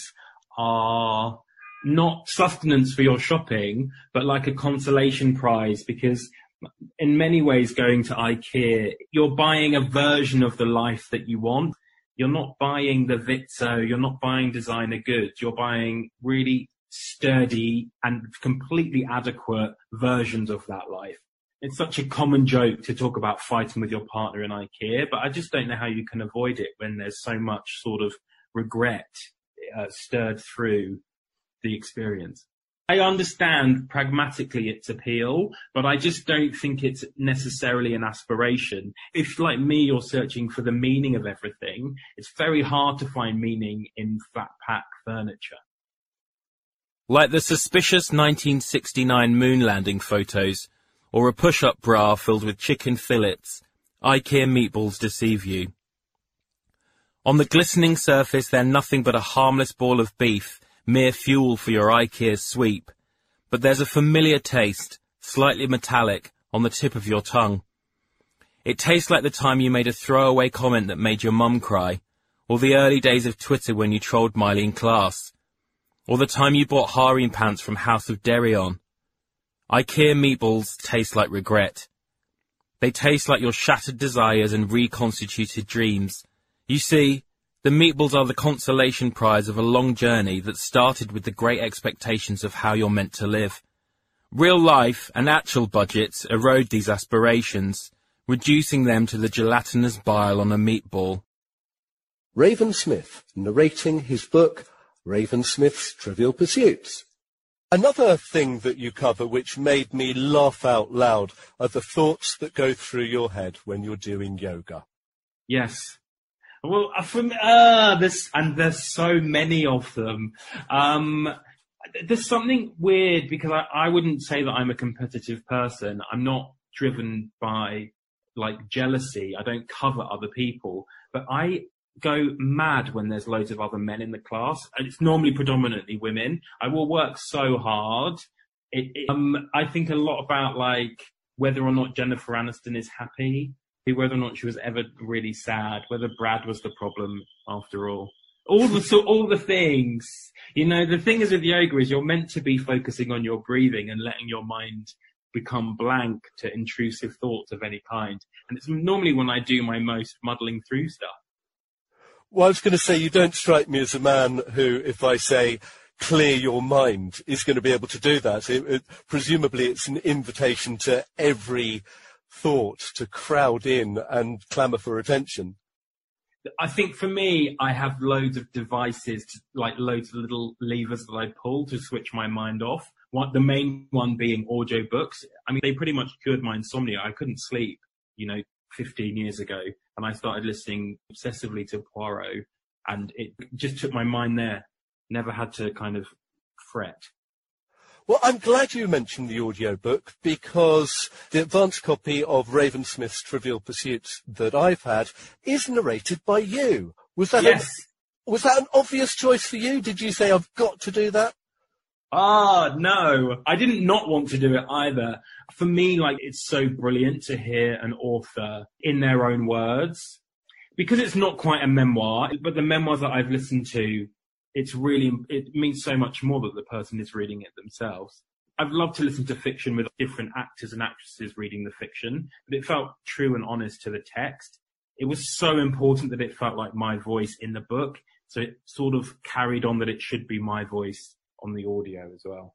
are not sustenance for your shopping, but like a consolation prize, because in many ways going to IKEA, you're buying a version of the life that you want. You're not buying the Vitzo, you're not buying designer goods, you're buying really sturdy and completely adequate versions of that life. It's such a common joke to talk about fighting with your partner in IKEA, but I just don't know how you can avoid it when there's so much sort of regret uh, stirred through the experience. I understand pragmatically its appeal, but I just don't think it's necessarily an aspiration. If, like me, you're searching for the meaning of everything, it's very hard to find meaning in flat pack furniture. Like the suspicious nineteen sixty-nine moon landing photos, or a push-up bra filled with chicken fillets, IKEA meatballs deceive you. On the glistening surface, they're nothing but a harmless ball of beef, mere fuel for your IKEA sweep. But there's a familiar taste, slightly metallic, on the tip of your tongue. It tastes like the time you made a throwaway comment that made your mum cry, or the early days of Twitter when you trolled Miley in class, or the time you bought harem pants from House of Derion. IKEA meatballs taste like regret. They taste like your shattered desires and reconstituted dreams. You see, the meatballs are the consolation prize of a long journey that started with the great expectations of how you're meant to live. Real life and actual budgets erode these aspirations, reducing them to the gelatinous bile on a meatball. Raven Smith, narrating his book, Raven Smith's Trivial Pursuits. Another thing that you cover which made me laugh out loud are the thoughts that go through your head when you're doing yoga. Yes. Well, from uh, there's and there's so many of them. Um, there's something weird because I, I wouldn't say that I'm a competitive person. I'm not driven by like jealousy. I don't cover other people, but I go mad when there's loads of other men in the class, and it's normally predominantly women. I will work so hard. It, it, um, I think a lot about like whether or not Jennifer Aniston is happy, whether or not she was ever really sad, whether Brad was the problem after all. All the so, all the things, you know. The thing is with yoga is you're meant to be focusing on your breathing and letting your mind become blank to intrusive thoughts of any kind. And it's normally when I do my most muddling through stuff. Well, I was going to say, you don't strike me as a man who, if I say, clear your mind, is going to be able to do that. It, it, presumably it's an invitation to every thought to crowd in and clamour for attention. I think for me, I have loads of devices, to, like loads of little levers that I pull to switch my mind off. One, the main one being audio books. I mean, they pretty much cured my insomnia. I couldn't sleep, you know, fifteen years ago, and I started listening obsessively to Poirot, and it just took my mind there. Never had to kind of fret. Well, I'm glad you mentioned the audiobook, because the advanced copy of Ravensmith's Trivial Pursuits that I've had is narrated by you. Was that yes. a, was that an obvious choice for you? Did you say, I've got to do that? Ah, no, I didn't not want to do it either. For me, like, it's so brilliant to hear an author in their own words, because it's not quite a memoir, but the memoirs that I've listened to, it's really, it means so much more that the person is reading it themselves. I've loved to listen to fiction with different actors and actresses reading the fiction, but it felt true and honest to the text. It was so important that it felt like my voice in the book, so it sort of carried on that it should be my voice on the audio as well.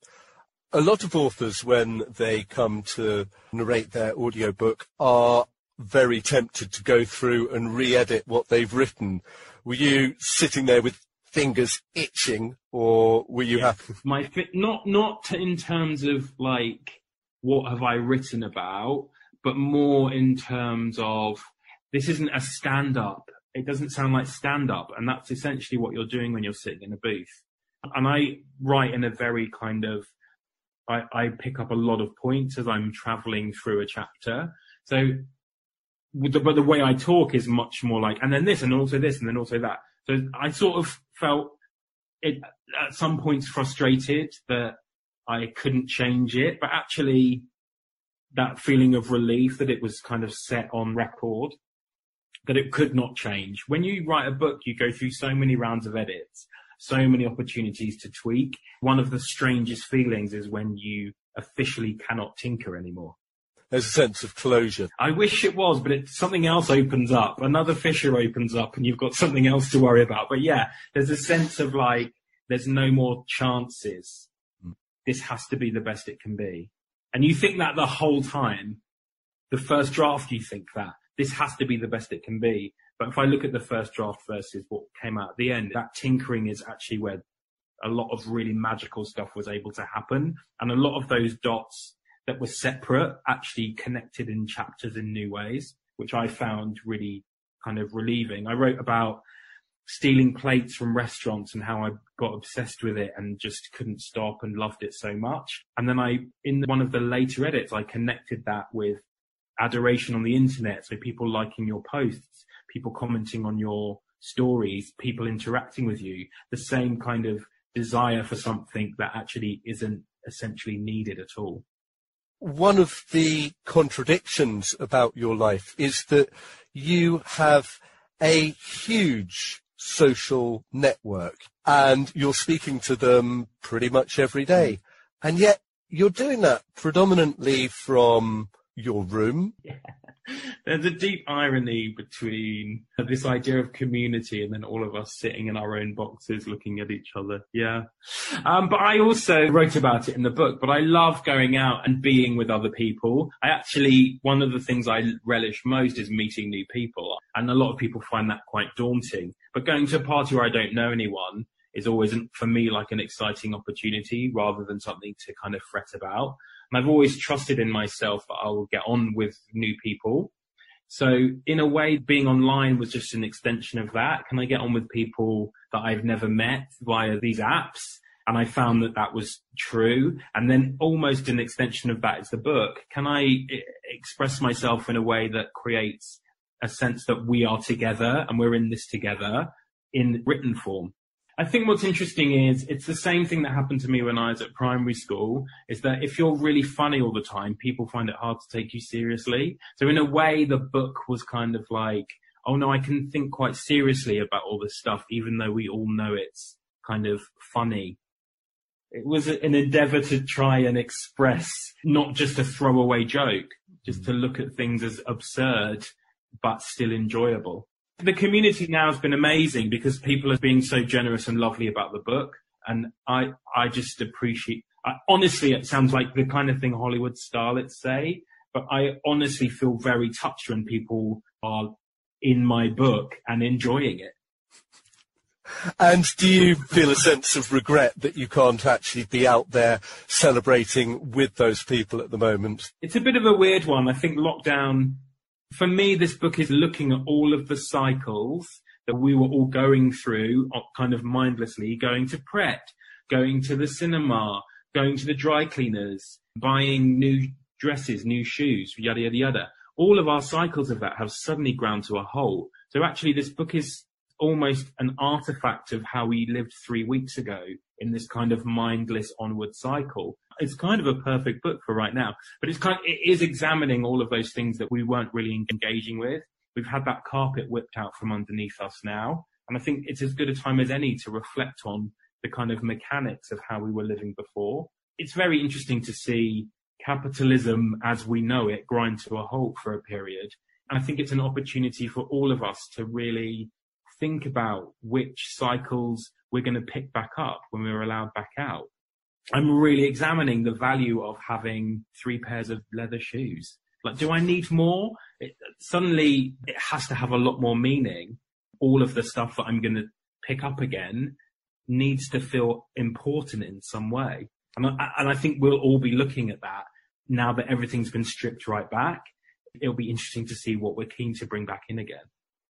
A lot of authors, when they come to narrate their audiobook, are very tempted to go through and re-edit what they've written. Were you sitting there with fingers itching, or were you yeah. happy? My fi- not not in terms of like what have I written about, but more in terms of this isn't a stand-up. It doesn't sound like stand-up, and that's essentially what you're doing when you're sitting in a booth. And I write in a very kind of, I, I pick up a lot of points as I'm traveling through a chapter. So, with the, but the way I talk is much more like, and then this, and also this, and then also that. So I sort of felt it at some points frustrated that I couldn't change it, but actually that feeling of relief that it was kind of set on record, that it could not change. When you write a book, you go through so many rounds of edits, so many opportunities to tweak. One of the strangest feelings is when you officially cannot tinker anymore. There's a sense of closure. I wish it was, but it, something else opens up. Another fissure opens up and you've got something else to worry about. But yeah, there's a sense of like, there's no more chances. Mm. This has to be the best it can be. And you think that the whole time. The first draft, you think that. This has to be the best it can be. But if I look at the first draft versus what came out at the end, that tinkering is actually where a lot of really magical stuff was able to happen. And a lot of those dots that were separate actually connected in chapters in new ways, which I found really kind of relieving. I wrote about stealing plates from restaurants and how I got obsessed with it and just couldn't stop and loved it so much. And then I, in one of the later edits, I connected that with adoration on the internet. So people liking your posts, people commenting on your stories, people interacting with you, the same kind of desire for something that actually isn't essentially needed at all. One of the contradictions about your life is that you have a huge social network and you're speaking to them pretty much every day. And yet you're doing that predominantly from your room. Yeah. There's a deep irony between this idea of community and then all of us sitting in our own boxes looking at each other. Yeah. Um, but I also wrote about it in the book, but I love going out and being with other people. I actually, one of the things I relish most is meeting new people. And a lot of people find that quite daunting. But going to a party where I don't know anyone is always, for me, like an exciting opportunity rather than something to kind of fret about. And I've always trusted in myself that I will get on with new people. So in a way, being online was just an extension of that. Can I get on with people that I've never met via these apps? And I found that that was true. And then almost an extension of that is the book. Can I I- express myself in a way that creates a sense that we are together and we're in this together in written form? I think what's interesting is it's the same thing that happened to me when I was at primary school, is that if you're really funny all the time, people find it hard to take you seriously. So in a way, the book was kind of like, oh no, I can think quite seriously about all this stuff, even though we all know it's kind of funny. It was an endeavour to try and express not just a throwaway joke, just to look at things as absurd, but still enjoyable. The community now has been amazing because people are being so generous and lovely about the book. And I, I just appreciate, I, honestly, it sounds like the kind of thing Hollywood starlets say, but I honestly feel very touched when people are in my book and enjoying it. And do you feel a sense of regret that you can't actually be out there celebrating with those people at the moment? It's a bit of a weird one. I think lockdown, for me, this book is looking at all of the cycles that we were all going through kind of mindlessly, going to Pret, going to the cinema, going to the dry cleaners, buying new dresses, new shoes, yada, yada, yada. All of our cycles of that have suddenly ground to a halt. So actually this book is almost an artifact of how we lived three weeks ago in this kind of mindless onward cycle. It's kind of a perfect book for right now, but it's kind of, it is examining all of those things that we weren't really engaging with. We've had that carpet whipped out from underneath us now. And I think it's as good a time as any to reflect on the kind of mechanics of how we were living before. It's very interesting to see capitalism as we know it grind to a halt for a period. And I think it's an opportunity for all of us to really think about which cycles we're going to pick back up when we're allowed back out. I'm really examining the value of having three pairs of leather shoes. Like, do I need more? It, suddenly, it has to have a lot more meaning. All of the stuff that I'm going to pick up again needs to feel important in some way. And I, and I think we'll all be looking at that now that everything's been stripped right back. It'll be interesting to see what we're keen to bring back in again.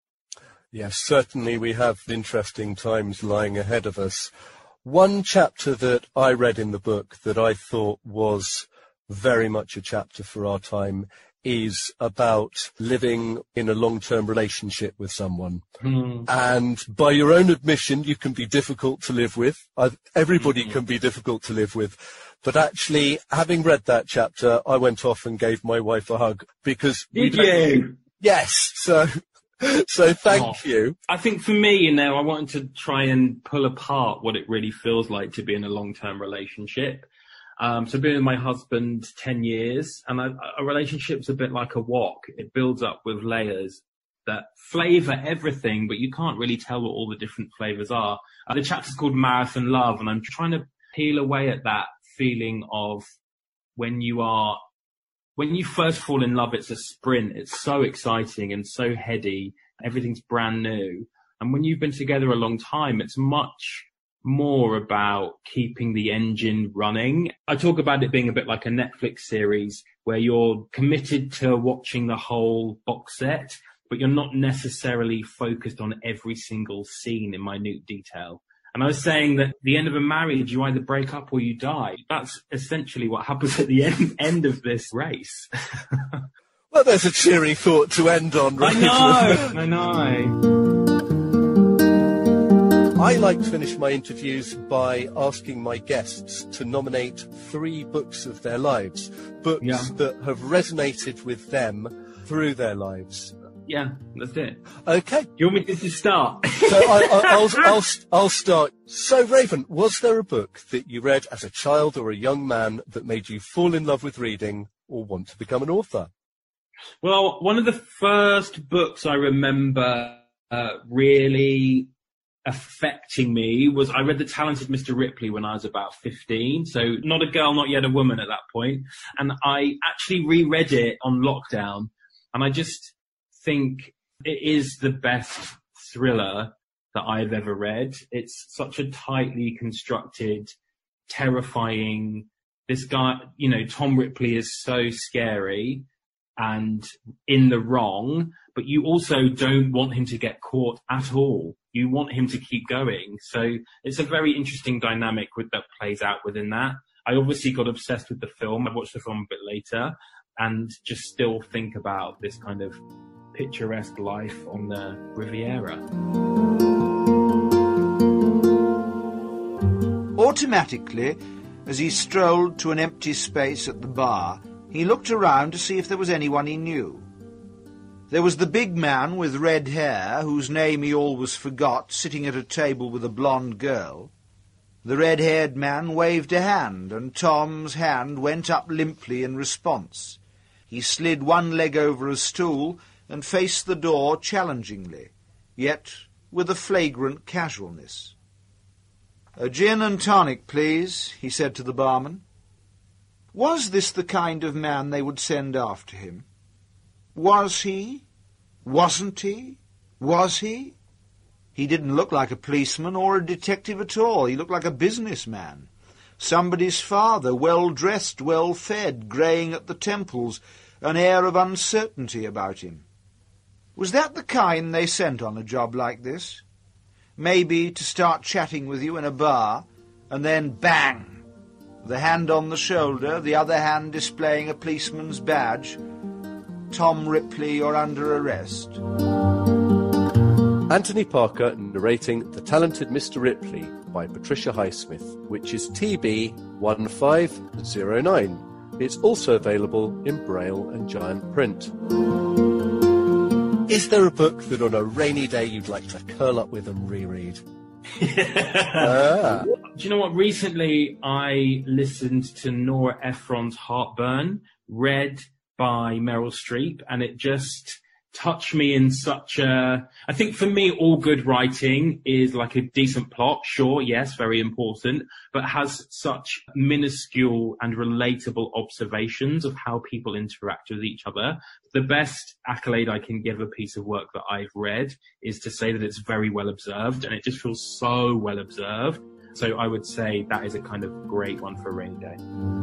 Yes, certainly we have interesting times lying ahead of us. One chapter that I read in the book that I thought was very much a chapter for our time is about living in a long-term relationship with someone. Mm. And by your own admission, you can be difficult to live with. I've, everybody mm. can be difficult to live with. But actually, having read that chapter, I went off and gave my wife a hug because... Did you? Yes. So... So thank oh, you. I think for me, you know, I wanted to try and pull apart what it really feels like to be in a long-term relationship. Um, so I've been with my husband ten years, and a, a relationship's a bit like a wok. It builds up with layers that flavour everything, but you can't really tell what all the different flavours are. Uh, the chapter's called Marathon Love, and I'm trying to peel away at that feeling of when you are... When you first fall in love, it's a sprint. It's so exciting and so heady. Everything's brand new. And when you've been together a long time, it's much more about keeping the engine running. I talk about it being a bit like a Netflix series where you're committed to watching the whole box set, but you're not necessarily focused on every single scene in minute detail. And I was saying that at the end of a marriage, you either break up or you die. That's essentially what happens at the end, end of this race. Well, there's a cheery thought to end on, right? I know, I know. I like to finish my interviews by asking my guests to nominate three books of their lives, books yeah. that have resonated with them through their lives. Yeah, that's it. Okay. You want me to start? So I, I, I'll, I'll, I'll start. So, Raven, was there a book that you read as a child or a young man that made you fall in love with reading or want to become an author? Well, one of the first books I remember uh, really affecting me was I read The Talented Mister Ripley when I was about fifteen. So not a girl, not yet a woman at that point. And I actually reread it on lockdown. And I just... think it is the best thriller that I've ever read. It's such a tightly constructed, terrifying, this guy, you know, Tom Ripley is so scary, and in the wrong, but you also don't want him to get caught at all. You want him to keep going. So it's a very interesting dynamic with, that plays out within that. I obviously got obsessed with the film. I watched the film a bit later and just still think about this kind of picturesque life on the Riviera. Automatically, as he strolled to an empty space at the bar, he looked around to see if there was anyone he knew. There was the big man with red hair, whose name he always forgot, sitting at a table with a blonde girl. The red-haired man waved a hand, and Tom's hand went up limply in response. He slid one leg over a stool and faced the door challengingly, yet with a flagrant casualness. "A gin and tonic, please," he said to the barman. Was this the kind of man they would send after him? Was he? Wasn't he? Was he? He didn't look like a policeman or a detective at all. He looked like a businessman. Somebody's father, well-dressed, well-fed, greying at the temples, an air of uncertainty about him. Was that the kind they sent on a job like this? Maybe to start chatting with you in a bar, and then bang! The hand on the shoulder, the other hand displaying a policeman's badge. Tom Ripley, you're under arrest. Anthony Parker narrating The Talented Mister Ripley by Patricia Highsmith, which is T B one five zero nine. It's also available in Braille and giant print. Is there a book that on a rainy day you'd like to curl up with and reread? ah. Do you know what? Recently I listened to Nora Ephron's Heartburn, read by Meryl Streep, and it just touched me in such a... I think for me, all good writing is like a decent plot. Sure, yes, very important, but has such minuscule and relatable observations of how people interact with each other. The best accolade I can give a piece of work that I've read is to say that it's very well observed, and it just feels so well observed. So I would say that is a kind of great one for a rainy day.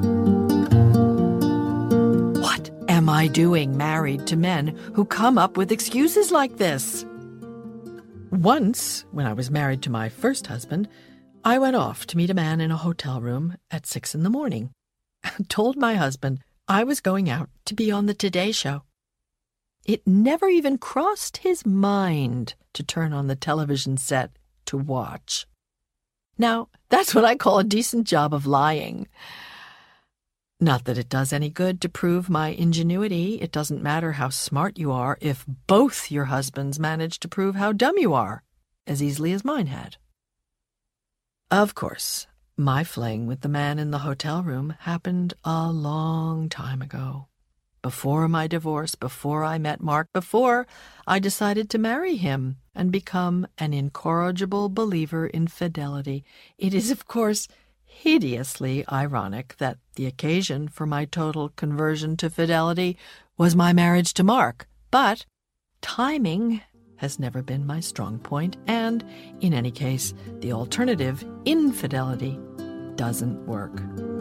What am I doing married to men who come up with excuses like this? Once, when I was married to my first husband, I went off to meet a man in a hotel room at six in the morning and told my husband I was going out to be on the Today Show. It never even crossed his mind to turn on the television set to watch. Now, that's what I call a decent job of lying. Not that it does any good to prove my ingenuity. It doesn't matter how smart you are if both your husbands manage to prove how dumb you are, as easily as mine had. Of course, my fling with the man in the hotel room happened a long time ago. Before my divorce, before I met Mark, before I decided to marry him and become an incorrigible believer in fidelity. It is, of course, hideously ironic that the occasion for my total conversion to fidelity was my marriage to Mark. But timing has never been my strong point, and in any case, the alternative, infidelity, doesn't work.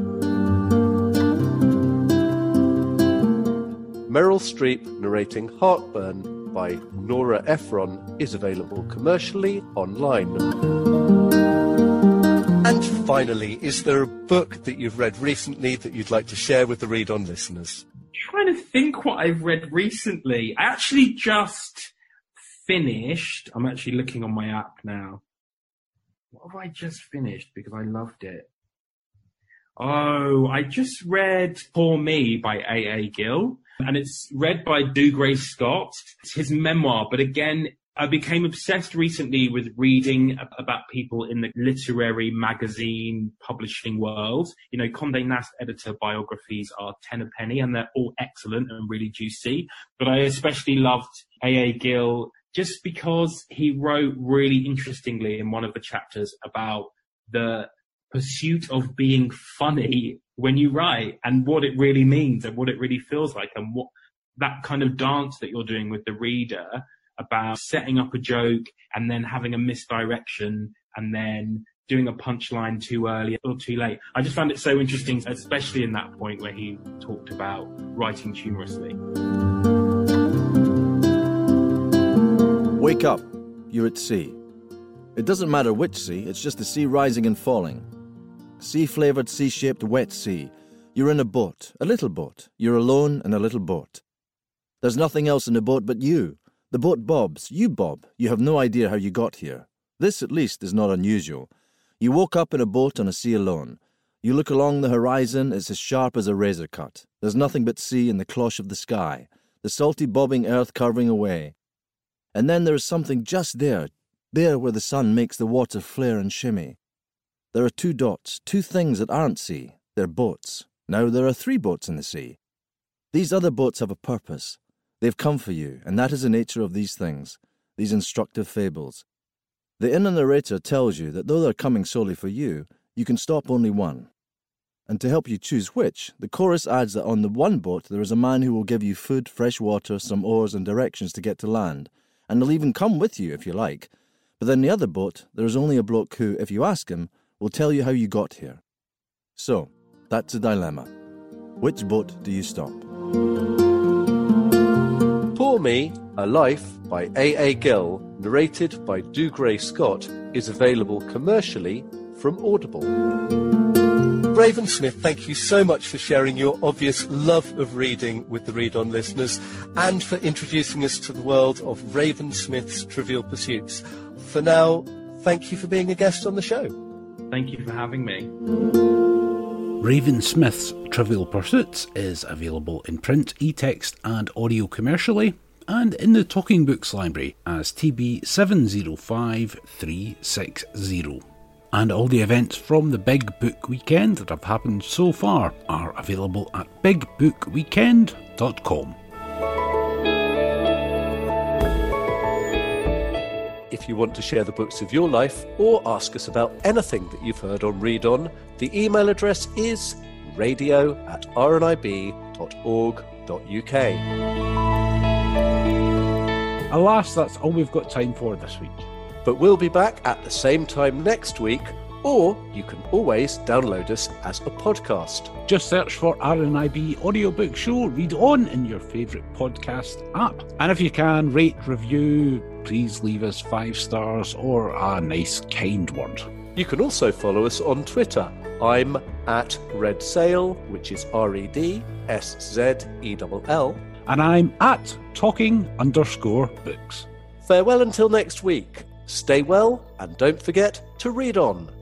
Meryl Streep narrating Heartburn by Nora Ephron is available commercially online. And finally, is there a book that you've read recently that you'd like to share with the Read On listeners? I'm trying to think what I've read recently. I actually just finished, I'm actually looking on my app now. What have I just finished? Because I loved it. Oh, I just read Poor Me by A A Gill. And it's read by Dougray Scott. It's his memoir, but again, I became obsessed recently with reading about people in the literary magazine publishing world. You know, Condé Nast editor biographies are ten a penny, and they're all excellent and really juicy. But I especially loved A A Gill just because he wrote really interestingly in one of the chapters about the pursuit of being funny when you write, and what it really means and what it really feels like, and what that kind of dance that you're doing with the reader about setting up a joke and then having a misdirection and then doing a punchline too early or too late. I just found it so interesting, especially in that point where he talked about writing humorously. Wake up. You're at sea. It doesn't matter which sea, it's just the sea rising and falling. Sea-flavoured, sea-shaped, wet sea. You're in a boat, a little boat. You're alone in a little boat. There's nothing else in the boat but you. The boat bobs. You bob. You have no idea how you got here. This, at least, is not unusual. You woke up in a boat on a sea alone. You look along the horizon, it's as sharp as a razor cut. There's nothing but sea and the cloche of the sky, the salty bobbing earth curving away. And then there is something just there, there where the sun makes the water flare and shimmy. There are two dots, two things that aren't sea. They're boats. Now there are three boats in the sea. These other boats have a purpose. They've come for you, and that is the nature of these things, these instructive fables. The inner narrator tells you that though they're coming solely for you, you can stop only one. And to help you choose which, the chorus adds that on the one boat there is a man who will give you food, fresh water, some oars and directions to get to land, and he'll even come with you if you like. But in the other boat, there is only a bloke who, if you ask him, will tell you how you got here. So, that's a dilemma. Which boat do you stop? Poor Me, A Life by A A Gill, narrated by Dougray Scott, is available commercially from Audible. Raven Smith, thank you so much for sharing your obvious love of reading with the Read On listeners and for introducing us to the world of Raven Smith's Trivial Pursuits. For now, thank you for being a guest on the show. Thank you for having me. Raven Smith's Trivial Pursuits is available in print, e-text and audio commercially, and in the Talking Books Library as T B seven zero five three six zero. And all the events from the Big Book Weekend that have happened so far are available at big book weekend dot com. If you want to share the books of your life or ask us about anything that you've heard on Read On, the email address is radio at r n i b dot org dot u k. Alas, that's all we've got time for this week. But we'll be back at the same time next week, or you can always download us as a podcast. Just search for R N I B Audiobook Show Read On in your favourite podcast app. And if you can, rate, review, please leave us five stars or a nice kind word. You can also follow us on Twitter. I'm at Red Sail, which is R E D S Z E L L. And I'm at talking underscore books. Farewell until next week. Stay well and don't forget to read on.